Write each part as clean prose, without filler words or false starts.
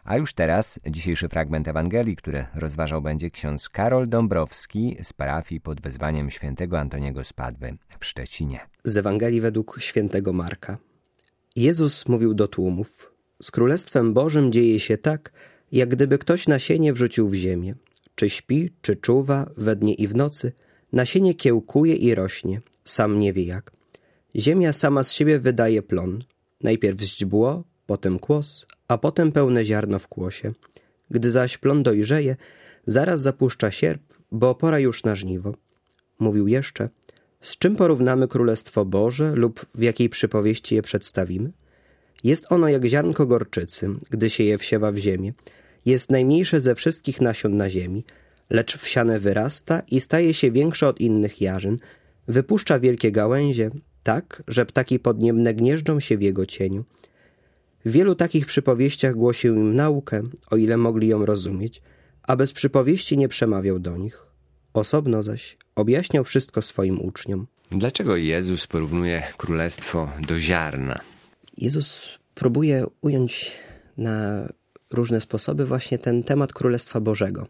A już teraz dzisiejszy fragment Ewangelii, który rozważał będzie ksiądz Karol Dąbrowski z parafii pod wezwaniem świętego Antoniego z Padwy w Szczecinie. Z Ewangelii według świętego Marka. Jezus mówił do tłumów: z Królestwem Bożym dzieje się tak, jak gdyby ktoś nasienie wrzucił w ziemię. Czy śpi, czy czuwa, we dnie i w nocy, nasienie kiełkuje i rośnie, sam nie wie jak. Ziemia sama z siebie wydaje plon. Najpierw źdźbło, potem kłos, a potem pełne ziarno w kłosie. Gdy zaś plon dojrzeje, zaraz zapuszcza sierp, bo pora już na żniwo. Mówił jeszcze: z czym porównamy Królestwo Boże lub w jakiej przypowieści je przedstawimy? Jest ono jak ziarnko gorczycy, gdy się je wsiewa w ziemię. Jest najmniejsze ze wszystkich nasion na ziemi, lecz wsiane wyrasta i staje się większe od innych jarzyn. Wypuszcza wielkie gałęzie, tak, że ptaki podniebne gnieżdżą się w jego cieniu. W wielu takich przypowieściach głosił im naukę, o ile mogli ją rozumieć, a bez przypowieści nie przemawiał do nich. Osobno zaś objaśniał wszystko swoim uczniom. Dlaczego Jezus porównuje królestwo do ziarna? Jezus próbuje ująć na różne sposoby właśnie ten temat Królestwa Bożego.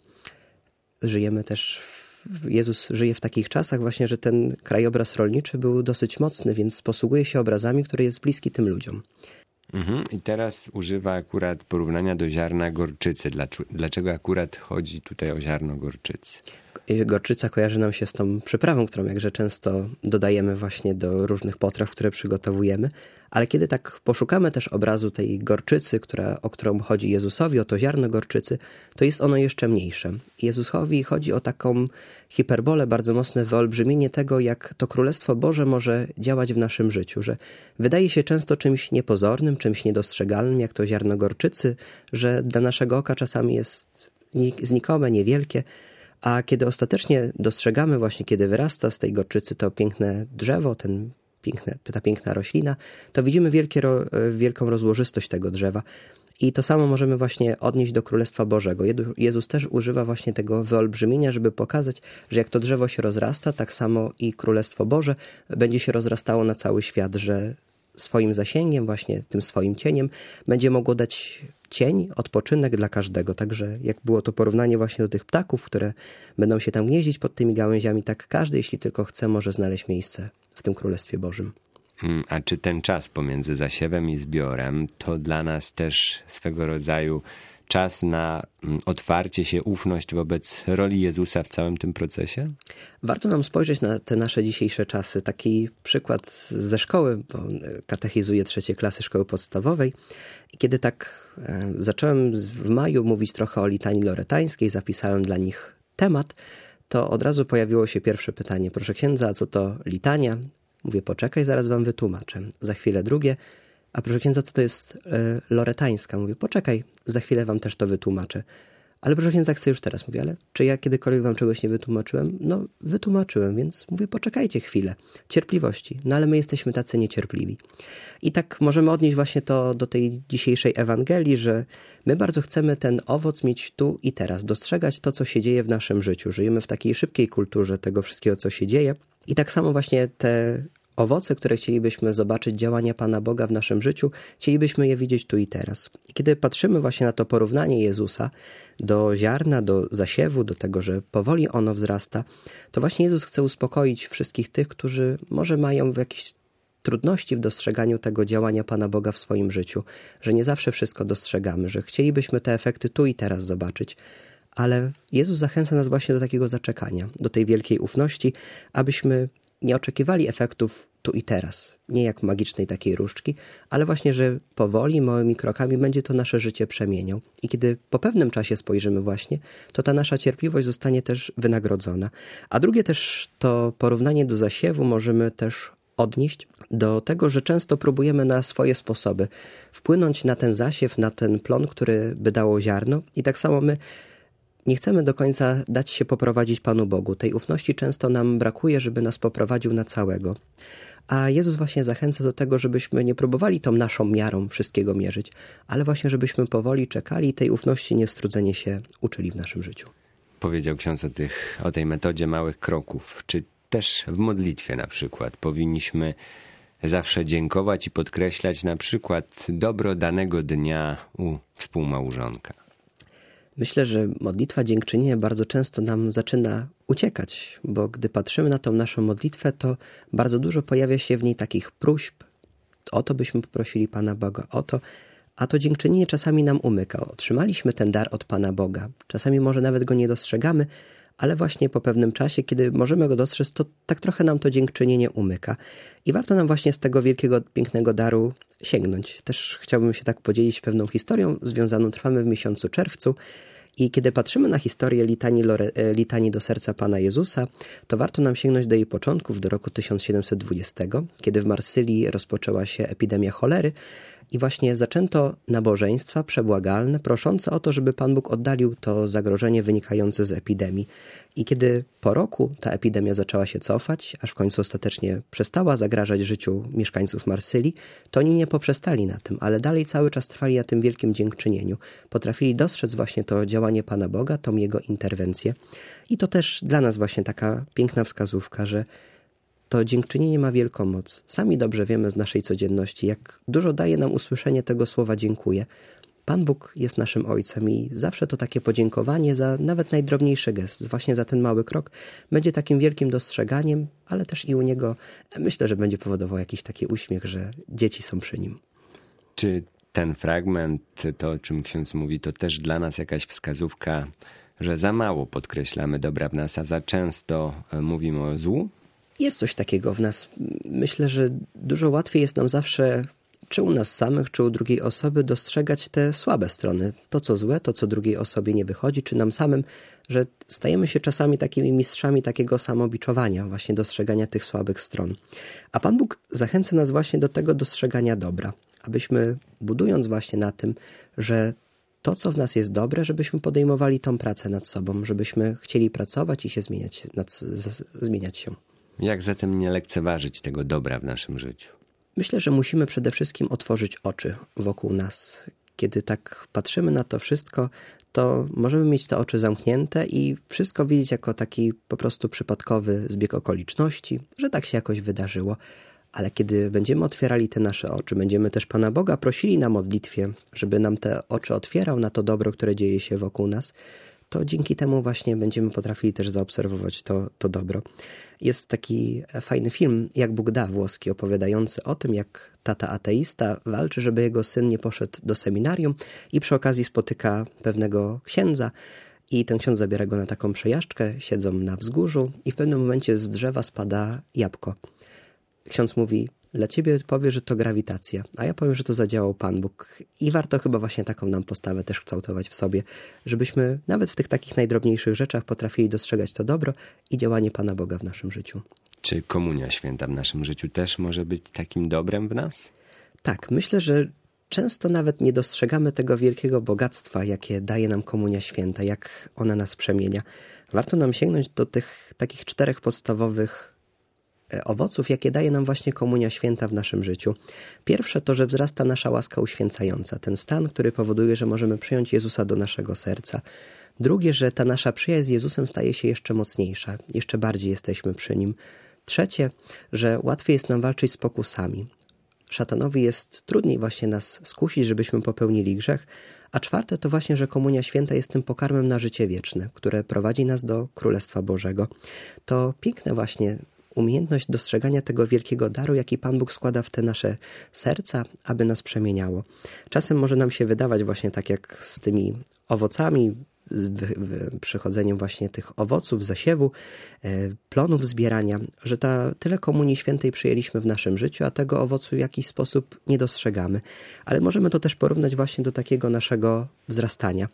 Jezus żyje w takich czasach właśnie, że ten krajobraz rolniczy był dosyć mocny, więc posługuje się obrazami, który jest bliski tym ludziom. I teraz używa akurat porównania do ziarna gorczycy. Dlaczego akurat chodzi tutaj o ziarno gorczycy? Gorczyca kojarzy nam się z tą przyprawą, którą jakże często dodajemy właśnie do różnych potraw, które przygotowujemy. Ale kiedy tak poszukamy też obrazu tej gorczycy, o którą chodzi Jezusowi, o to ziarno gorczycy, to jest ono jeszcze mniejsze. Jezusowi chodzi o taką hiperbolę, bardzo mocne wyolbrzymienie tego, jak to Królestwo Boże może działać w naszym życiu, że wydaje się często czymś niepozornym, czymś niedostrzegalnym, jak to ziarno gorczycy, że dla naszego oka czasami jest znikome, niewielkie, a kiedy ostatecznie dostrzegamy właśnie, kiedy wyrasta z tej gorczycy to piękne drzewo, ta piękna roślina, to widzimy wielką rozłożystość tego drzewa. I to samo możemy właśnie odnieść do Królestwa Bożego. Jezus też używa właśnie tego wyolbrzymienia, żeby pokazać, że jak to drzewo się rozrasta, tak samo i Królestwo Boże będzie się rozrastało na cały świat, że swoim zasięgiem, właśnie tym swoim cieniem będzie mogło dać cień, odpoczynek dla każdego. Także jak było to porównanie właśnie do tych ptaków, które będą się tam gnieździć pod tymi gałęziami, tak każdy, jeśli tylko chce, może znaleźć miejsce w tym Królestwie Bożym. A czy ten czas pomiędzy zasiewem i zbiorem to dla nas też swego rodzaju czas na otwarcie się, ufność wobec roli Jezusa w całym tym procesie? Warto nam spojrzeć na te nasze dzisiejsze czasy. Taki przykład ze szkoły, bo katechizuję 3. klasy szkoły podstawowej. I kiedy tak zacząłem w maju mówić trochę o litanii loretańskiej, zapisałem dla nich temat, to od razu pojawiło się pierwsze pytanie: proszę księdza, a co to litania? Mówię: poczekaj, zaraz wam wytłumaczę. Za chwilę drugie: a proszę księdza, co to jest loretańska? Mówię: poczekaj, za chwilę wam też to wytłumaczę. Ale proszę księdza, chcę już teraz. Mówię: ale czy ja kiedykolwiek wam czegoś nie wytłumaczyłem? No, wytłumaczyłem, więc mówię: poczekajcie chwilę. Cierpliwości. No ale my jesteśmy tacy niecierpliwi. I tak możemy odnieść właśnie to do tej dzisiejszej Ewangelii, że my bardzo chcemy ten owoc mieć tu i teraz, dostrzegać to, co się dzieje w naszym życiu. Żyjemy w takiej szybkiej kulturze tego wszystkiego, co się dzieje. I tak samo właśnie te owoce, które chcielibyśmy zobaczyć, działania Pana Boga w naszym życiu, chcielibyśmy je widzieć tu i teraz. I kiedy patrzymy właśnie na to porównanie Jezusa do ziarna, do zasiewu, do tego, że powoli ono wzrasta, to właśnie Jezus chce uspokoić wszystkich tych, którzy może mają jakieś trudności w dostrzeganiu tego działania Pana Boga w swoim życiu, że nie zawsze wszystko dostrzegamy, że chcielibyśmy te efekty tu i teraz zobaczyć. Ale Jezus zachęca nas właśnie do takiego zaczekania, do tej wielkiej ufności, abyśmy nie oczekiwali efektów tu i teraz, nie jak magicznej takiej różdżki, ale właśnie, że powoli, małymi krokami będzie to nasze życie przemieniał. I kiedy po pewnym czasie spojrzymy właśnie, to ta nasza cierpliwość zostanie też wynagrodzona. A drugie też to porównanie do zasiewu możemy też odnieść do tego, że często próbujemy na swoje sposoby wpłynąć na ten zasiew, na ten plon, który by dało ziarno. I tak samo my nie chcemy do końca dać się poprowadzić Panu Bogu. Tej ufności często nam brakuje, żeby nas poprowadził na całego. A Jezus właśnie zachęca do tego, żebyśmy nie próbowali tą naszą miarą wszystkiego mierzyć, ale właśnie żebyśmy powoli czekali i tej ufności niestrudzenie się uczyli w naszym życiu. Powiedział ksiądz o tej metodzie małych kroków. Czy też w modlitwie na przykład powinniśmy zawsze dziękować i podkreślać na przykład dobro danego dnia u współmałżonka? Myślę, że modlitwa dziękczynienia bardzo często nam zaczyna uciekać, bo gdy patrzymy na tą naszą modlitwę, to bardzo dużo pojawia się w niej takich próśb. O to byśmy poprosili Pana Boga, o to, a to dziękczynienie czasami nam umyka. Otrzymaliśmy ten dar od Pana Boga. Czasami może nawet go nie dostrzegamy, ale właśnie po pewnym czasie, kiedy możemy go dostrzec, to tak trochę nam to dziękczynienie umyka. I warto nam właśnie z tego wielkiego, pięknego daru sięgnąć. Też chciałbym się tak podzielić pewną historią związaną, trwamy w miesiącu czerwcu. I kiedy patrzymy na historię litanii do serca Pana Jezusa, to warto nam sięgnąć do jej początków, do roku 1720, kiedy w Marsylii rozpoczęła się epidemia cholery i właśnie zaczęto nabożeństwa przebłagalne, proszące o to, żeby Pan Bóg oddalił to zagrożenie wynikające z epidemii. I kiedy po roku ta epidemia zaczęła się cofać, aż w końcu ostatecznie przestała zagrażać życiu mieszkańców Marsylii, to oni nie poprzestali na tym, ale dalej cały czas trwali na tym wielkim dziękczynieniu. Potrafili dostrzec właśnie to działanie Pana Boga, tą Jego interwencję. I to też dla nas właśnie taka piękna wskazówka, że to dziękczynienie ma wielką moc. Sami dobrze wiemy z naszej codzienności, jak dużo daje nam usłyszenie tego słowa dziękuję. Pan Bóg jest naszym Ojcem i zawsze to takie podziękowanie za nawet najdrobniejszy gest, właśnie za ten mały krok, będzie takim wielkim dostrzeganiem, ale też i u Niego myślę, że będzie powodował jakiś taki uśmiech, że dzieci są przy Nim. Czy ten fragment, to o czym ksiądz mówi, to też dla nas jakaś wskazówka, że za mało podkreślamy dobra w nas, a za często mówimy o złu? Jest coś takiego w nas. Myślę, że dużo łatwiej jest nam zawsze, czy u nas samych, czy u drugiej osoby, dostrzegać te słabe strony. To, co złe, to, co drugiej osobie nie wychodzi, czy nam samym, że stajemy się czasami takimi mistrzami takiego samobiczowania, właśnie dostrzegania tych słabych stron. A Pan Bóg zachęca nas właśnie do tego dostrzegania dobra, abyśmy budując właśnie na tym, że to, co w nas jest dobre, żebyśmy podejmowali tą pracę nad sobą, żebyśmy chcieli pracować i się zmieniać się. Jak zatem nie lekceważyć tego dobra w naszym życiu? Myślę, że musimy przede wszystkim otworzyć oczy wokół nas. Kiedy tak patrzymy na to wszystko, to możemy mieć te oczy zamknięte i wszystko widzieć jako taki po prostu przypadkowy zbieg okoliczności, że tak się jakoś wydarzyło. Ale kiedy będziemy otwierali te nasze oczy, będziemy też Pana Boga prosili na modlitwie, żeby nam te oczy otwierał na to dobro, które dzieje się wokół nas, to dzięki temu właśnie będziemy potrafili też zaobserwować to dobro. Jest taki fajny film, Jak Bóg da, włoski, opowiadający o tym, jak tata ateista walczy, żeby jego syn nie poszedł do seminarium i przy okazji spotyka pewnego księdza i ten ksiądz zabiera go na taką przejażdżkę, siedzą na wzgórzu i w pewnym momencie z drzewa spada jabłko. Ksiądz mówi, dla ciebie powie, że to grawitacja, a ja powiem, że to zadziałał Pan Bóg. I warto chyba właśnie taką nam postawę też kształtować w sobie, żebyśmy nawet w tych takich najdrobniejszych rzeczach potrafili dostrzegać to dobro i działanie Pana Boga w naszym życiu. Czy Komunia Święta w naszym życiu też może być takim dobrem w nas? Tak, myślę, że często nawet nie dostrzegamy tego wielkiego bogactwa, jakie daje nam Komunia Święta, jak ona nas przemienia. Warto nam sięgnąć do tych takich 4 podstawowych owoców, jakie daje nam właśnie Komunia Święta w naszym życiu. Pierwsze to, że wzrasta nasza łaska uświęcająca, ten stan, który powoduje, że możemy przyjąć Jezusa do naszego serca. Drugie, że ta nasza przyjaźń z Jezusem staje się jeszcze mocniejsza, jeszcze bardziej jesteśmy przy Nim. Trzecie, że łatwiej jest nam walczyć z pokusami. Szatanowi jest trudniej właśnie nas skusić, żebyśmy popełnili grzech. A czwarte to właśnie, że Komunia Święta jest tym pokarmem na życie wieczne, które prowadzi nas do Królestwa Bożego. To piękne właśnie umiejętność dostrzegania tego wielkiego daru, jaki Pan Bóg składa w te nasze serca, aby nas przemieniało. Czasem może nam się wydawać właśnie tak jak z tymi owocami, z przychodzeniem właśnie tych owoców, zasiewu, plonów zbierania, że tyle Komunii Świętej przyjęliśmy w naszym życiu, a tego owocu w jakiś sposób nie dostrzegamy. Ale możemy to też porównać właśnie do takiego naszego wzrastania,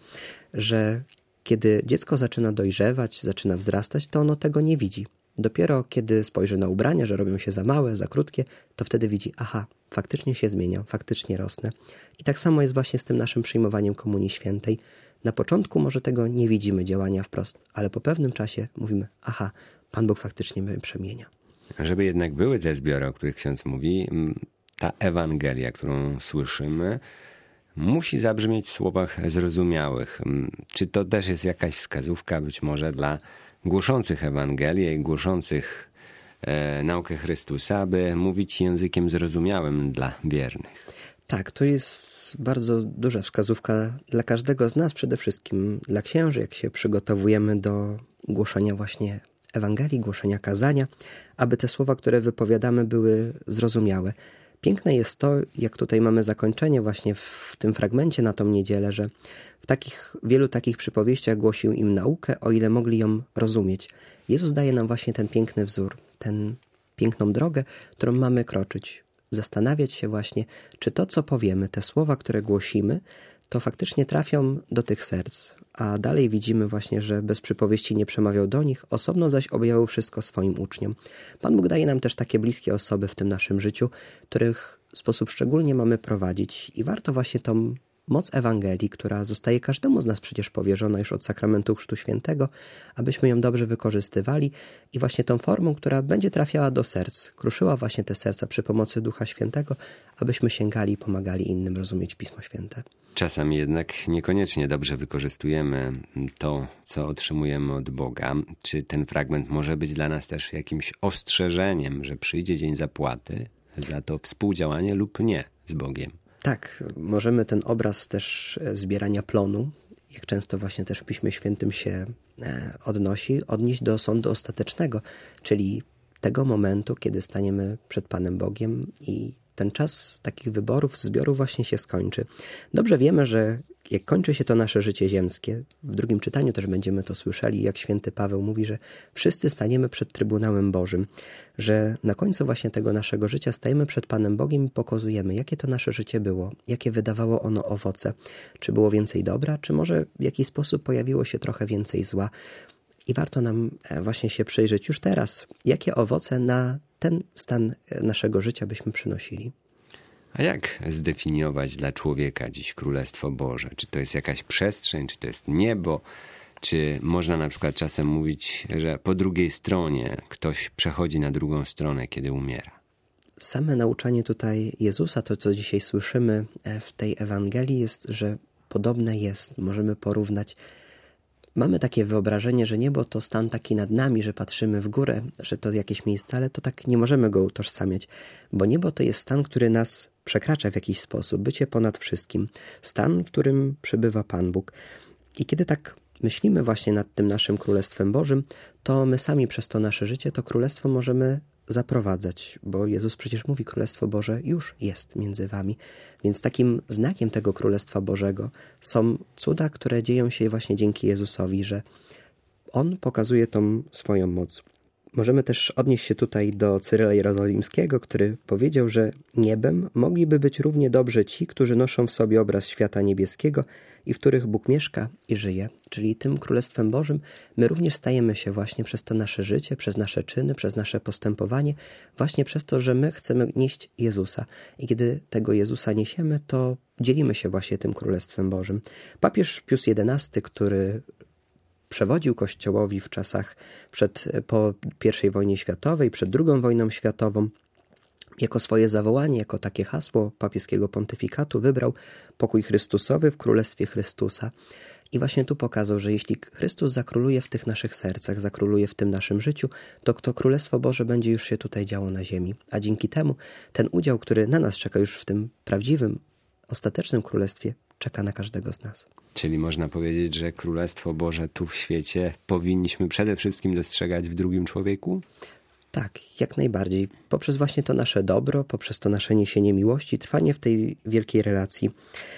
że kiedy dziecko zaczyna dojrzewać, zaczyna wzrastać, to ono tego nie widzi. Dopiero kiedy spojrzy na ubrania, że robią się za małe, za krótkie, to wtedy widzi, aha, faktycznie się zmieniam, faktycznie rosnę. I tak samo jest właśnie z tym naszym przyjmowaniem Komunii Świętej. Na początku może tego nie widzimy działania wprost, ale po pewnym czasie mówimy, aha, Pan Bóg faktycznie mnie przemienia. Żeby jednak były te zbiory, o których ksiądz mówi, ta Ewangelia, którą słyszymy, musi zabrzmieć w słowach zrozumiałych. Czy to też jest jakaś wskazówka być może dla głoszących Ewangelię i głoszących naukę Chrystusa, aby mówić językiem zrozumiałym dla wiernych. Tak, to jest bardzo duża wskazówka dla każdego z nas, przede wszystkim dla księży, jak się przygotowujemy do głoszenia właśnie Ewangelii, głoszenia kazania, aby te słowa, które wypowiadamy, były zrozumiałe. Piękne jest to, jak tutaj mamy zakończenie właśnie w tym fragmencie na tą niedzielę, że w wielu takich przypowieściach głosił im naukę, o ile mogli ją rozumieć. Jezus daje nam właśnie ten piękny wzór, tę piękną drogę, którą mamy kroczyć. Zastanawiać się właśnie, czy to, co powiemy, te słowa, które głosimy, to faktycznie trafią do tych serc. A dalej widzimy właśnie, że bez przypowieści nie przemawiał do nich, osobno zaś objawiał wszystko swoim uczniom. Pan Bóg daje nam też takie bliskie osoby w tym naszym życiu, których w sposób szczególnie mamy prowadzić. I warto właśnie tą moc Ewangelii, która zostaje każdemu z nas przecież powierzona już od sakramentu Chrztu Świętego, abyśmy ją dobrze wykorzystywali i właśnie tą formą, która będzie trafiała do serc, kruszyła właśnie te serca przy pomocy Ducha Świętego, abyśmy sięgali i pomagali innym rozumieć Pismo Święte. Czasami jednak niekoniecznie dobrze wykorzystujemy to, co otrzymujemy od Boga. Czy ten fragment może być dla nas też jakimś ostrzeżeniem, że przyjdzie dzień zapłaty za to współdziałanie lub nie z Bogiem? Tak, możemy ten obraz też zbierania plonu, jak często właśnie też w Piśmie Świętym się odnieść do sądu ostatecznego, czyli tego momentu, kiedy staniemy przed Panem Bogiem i ten czas takich wyborów, zbiorów właśnie się skończy. Dobrze wiemy, że jak kończy się to nasze życie ziemskie, w drugim czytaniu też będziemy to słyszeli, jak święty Paweł mówi, że wszyscy staniemy przed Trybunałem Bożym, że na końcu właśnie tego naszego życia stajemy przed Panem Bogiem i pokazujemy, jakie to nasze życie było, jakie wydawało ono owoce, czy było więcej dobra, czy może w jakiś sposób pojawiło się trochę więcej zła. I warto nam właśnie się przyjrzeć już teraz, jakie owoce na ten stan naszego życia byśmy przynosili. A jak zdefiniować dla człowieka dziś Królestwo Boże? Czy to jest jakaś przestrzeń, czy to jest niebo? Czy można na przykład czasem mówić, że po drugiej stronie ktoś przechodzi na drugą stronę, kiedy umiera? Same nauczanie tutaj Jezusa, to co dzisiaj słyszymy w tej Ewangelii jest, że podobne jest. Możemy porównać. Mamy takie wyobrażenie, że niebo to stan taki nad nami, że patrzymy w górę, że to jakieś miejsce, ale to tak nie możemy go utożsamiać, bo niebo to jest stan, który nas przekracza w jakiś sposób, bycie ponad wszystkim. Stan, w którym przybywa Pan Bóg. I kiedy tak myślimy właśnie nad tym naszym Królestwem Bożym, to my sami przez to nasze życie to Królestwo możemy zaprowadzać, bo Jezus przecież mówi, Królestwo Boże już jest między wami. Więc takim znakiem tego Królestwa Bożego są cuda, które dzieją się właśnie dzięki Jezusowi, że On pokazuje tą swoją moc. Możemy też odnieść się tutaj do Cyryla Jerozolimskiego, który powiedział, że niebem mogliby być równie dobrze ci, którzy noszą w sobie obraz świata niebieskiego i w których Bóg mieszka i żyje. Czyli tym Królestwem Bożym my również stajemy się właśnie przez to nasze życie, przez nasze czyny, przez nasze postępowanie, właśnie przez to, że my chcemy nieść Jezusa. I kiedy tego Jezusa niesiemy, to dzielimy się właśnie tym Królestwem Bożym. Papież Pius XI, który przewodził Kościołowi w czasach po I wojnie światowej, przed II wojną światową, jako swoje zawołanie, jako takie hasło papieskiego pontyfikatu wybrał pokój Chrystusowy w Królestwie Chrystusa. I właśnie tu pokazał, że jeśli Chrystus zakróluje w tych naszych sercach, zakróluje w tym naszym życiu, to Królestwo Boże będzie już się tutaj działo na ziemi. A dzięki temu ten udział, który na nas czeka już w tym prawdziwym, ostatecznym Królestwie, czeka na każdego z nas. Czyli można powiedzieć, że Królestwo Boże tu w świecie powinniśmy przede wszystkim dostrzegać w drugim człowieku? Tak, jak najbardziej. Poprzez właśnie to nasze dobro, poprzez to nasze niesienie miłości, trwanie w tej wielkiej relacji.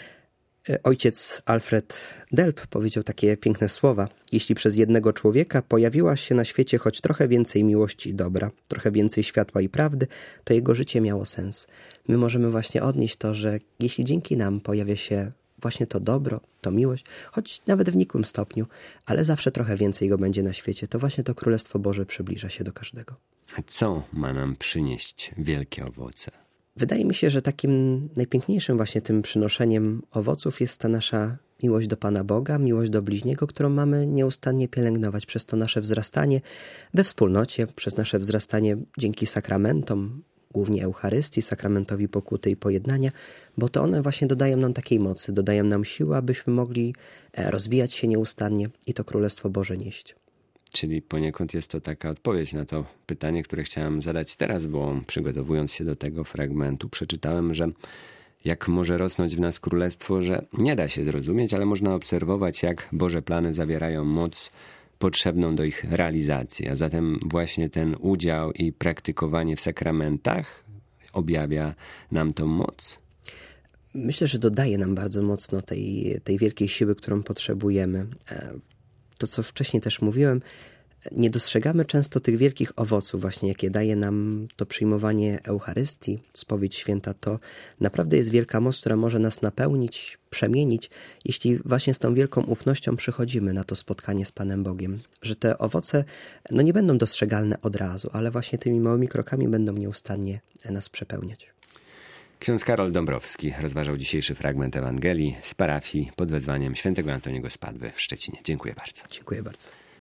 Ojciec Alfred Delp powiedział takie piękne słowa. Jeśli przez jednego człowieka pojawiła się na świecie choć trochę więcej miłości i dobra, trochę więcej światła i prawdy, to jego życie miało sens. My możemy właśnie odnieść to, że jeśli dzięki nam pojawia się właśnie to dobro, to miłość, choć nawet w nikłym stopniu, ale zawsze trochę więcej go będzie na świecie, to właśnie to Królestwo Boże przybliża się do każdego. A co ma nam przynieść wielkie owoce? Wydaje mi się, że takim najpiękniejszym właśnie tym przynoszeniem owoców jest ta nasza miłość do Pana Boga, miłość do bliźniego, którą mamy nieustannie pielęgnować przez to nasze wzrastanie we wspólnocie, przez nasze wzrastanie dzięki sakramentom, głównie Eucharystii, sakramentowi pokuty i pojednania, bo to one właśnie dodają nam takiej mocy, dodają nam siły, abyśmy mogli rozwijać się nieustannie i to Królestwo Boże nieść. czyli poniekąd jest to taka odpowiedź na to pytanie, które chciałem zadać teraz, bo przygotowując się do tego fragmentu, przeczytałem, że jak może rosnąć w nas królestwo, że nie da się zrozumieć, ale można obserwować, jak Boże plany zawierają moc potrzebną do ich realizacji. A zatem właśnie ten udział i praktykowanie w sakramentach objawia nam tą moc. Myślę, że dodaje nam bardzo mocno tej wielkiej siły, którą potrzebujemy. To, co wcześniej też mówiłem, nie dostrzegamy często tych wielkich owoców właśnie, jakie daje nam to przyjmowanie Eucharystii, spowiedź święta. To naprawdę jest wielka moc, która może nas napełnić, przemienić, jeśli właśnie z tą wielką ufnością przychodzimy na to spotkanie z Panem Bogiem. Że te owoce nie będą dostrzegalne od razu, ale właśnie tymi małymi krokami będą nieustannie nas przepełniać. Ksiądz Karol Dąbrowski rozważał dzisiejszy fragment Ewangelii z parafii pod wezwaniem świętego Antoniego z Padwy w Szczecinie. Dziękuję bardzo. Dziękuję bardzo.